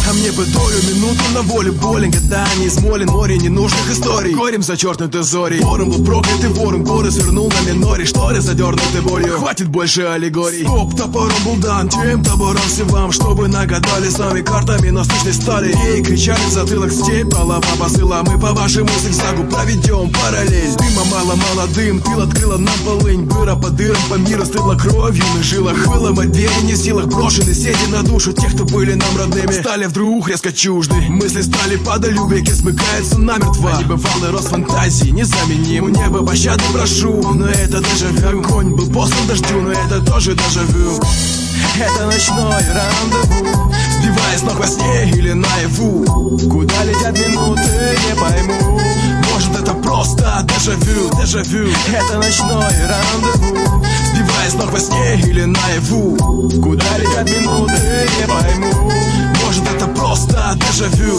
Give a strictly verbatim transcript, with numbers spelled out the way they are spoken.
А мне бы долю минуту на воле болен, когда не измолен море ненужных историй. Горем зачеркнуты зори. Ворон был проклятый ворон, горы свернул на миноре. Шторы задернуты болью, хватит больше аллегорий. Стоп, топором был дан, чем-то боролся вам, чтобы нагадали с нами картами насущной стали. Ей кричали в затылок, степь, голова посыла. Мы по вашему зигзагу проведем параллель. Дыма мало-мало дым, пил открыла нам полынь. Быра по дырам по миру стыла кровью на жилах. Выломать двери не в силах, брошены сети на душу тех, кто были нам родными. Стали вдруг резко чужды, мысли стали падалью, веки смыкаются намертво. А небывалый рост фантазии незаменим. У неба пощады прошу, но это дежавю. Конь был послан дождю, но это тоже дежавю. Это ночное рандеву, сбивая с ног во сне или наяву. Куда летят минуты, не пойму. Может, это просто дежавю, дежавю. Это ночное рандеву, сбивая с ног во сне или наяву. Куда летят минуты, не пойму. Может, это просто дежавю.